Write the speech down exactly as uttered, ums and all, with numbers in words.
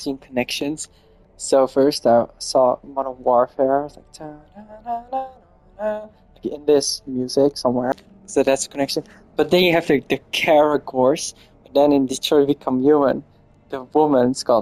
seen connections. So first I saw Modern Warfare, it's like, "Ta- na- na- na- na," like in this music somewhere. So that's a connection. But then you have the, the Kara course. Then in Detroit Become Human, the woman's called